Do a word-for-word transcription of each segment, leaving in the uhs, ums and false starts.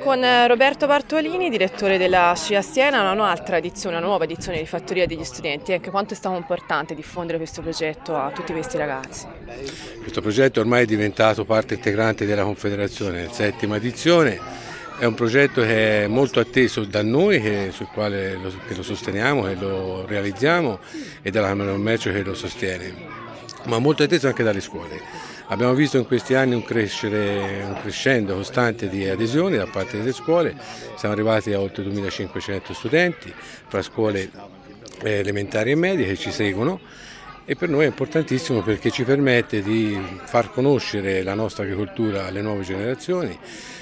con Roberto Bartolini, direttore della S C I A Siena, una, un'altra edizione, una nuova edizione di Fattoria degli Studenti. Anche quanto è stato importante diffondere questo progetto a tutti questi ragazzi? Questo progetto ormai è diventato parte integrante della Confederazione, settima edizione. È un progetto che è molto atteso da noi, che, sul quale lo, che lo sosteniamo, che lo realizziamo, e dalla Camera di Commercio che lo sostiene, ma molto atteso anche dalle scuole. Abbiamo visto in questi anni un, crescere, un crescendo costante di adesioni da parte delle scuole, siamo arrivati a oltre duemilacinquecento studenti fra scuole elementari e medie che ci seguono, e per noi è importantissimo perché ci permette di far conoscere la nostra agricoltura alle nuove generazioni,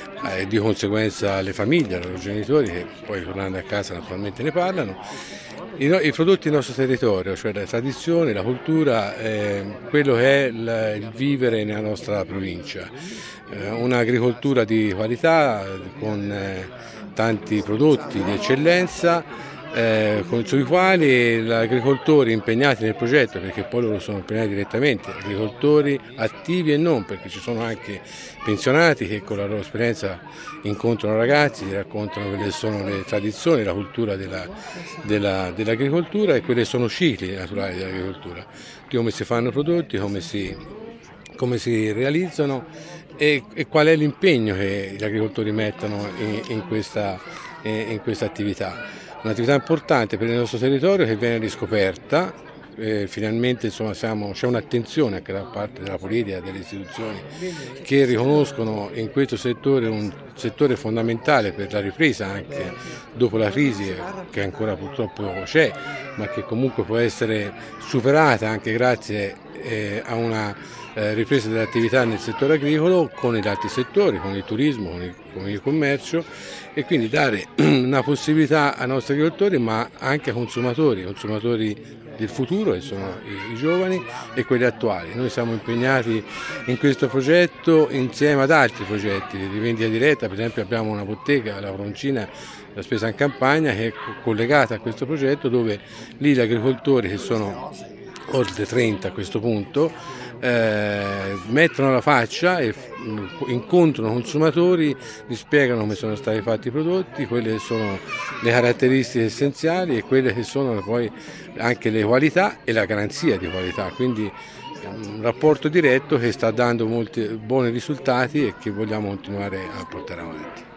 e di conseguenza alle famiglie, ai loro genitori, che poi tornando a casa naturalmente ne parlano. I, I prodotti del nostro territorio, cioè la tradizione, la cultura, eh, quello che è il, il vivere nella nostra provincia, eh, un'agricoltura di qualità con eh, tanti prodotti di eccellenza, Eh, sui quali gli agricoltori impegnati nel progetto, perché poi loro sono impegnati direttamente, agricoltori attivi e non, perché ci sono anche pensionati che con la loro esperienza incontrano ragazzi, ti raccontano quelle sono le tradizioni, la cultura della, della, dell'agricoltura e quelle sono cicli naturali dell'agricoltura, di come si fanno i prodotti, come si, come si realizzano e, e qual è l'impegno che gli agricoltori mettono in, in, questa, in questa attività. Un'attività importante per il nostro territorio che viene riscoperta, eh, finalmente insomma, siamo, c'è un'attenzione anche da parte della politica e delle istituzioni che riconoscono in questo settore un settore fondamentale per la ripresa anche dopo la crisi che ancora purtroppo c'è, ma che comunque può essere superata anche grazie eh, a una eh, ripresa dell'attività nel settore agricolo con gli altri settori, con il turismo, con il, con il commercio, e quindi dare una possibilità ai nostri agricoltori ma anche ai consumatori, consumatori del futuro che sono i, i giovani e quelli attuali. Noi siamo impegnati in questo progetto insieme ad altri progetti di vendita diretta, per esempio abbiamo una bottega, la Froncina, la Spesa in Campagna, che è collegata a questo progetto, dove lì gli agricoltori, che sono oltre trenta a questo punto, Eh, mettono la faccia e incontrano consumatori, gli spiegano come sono stati fatti i prodotti, quelle che sono le caratteristiche essenziali e quelle che sono poi anche le qualità e la garanzia di qualità, quindi è un rapporto diretto che sta dando molti buoni risultati e che vogliamo continuare a portare avanti.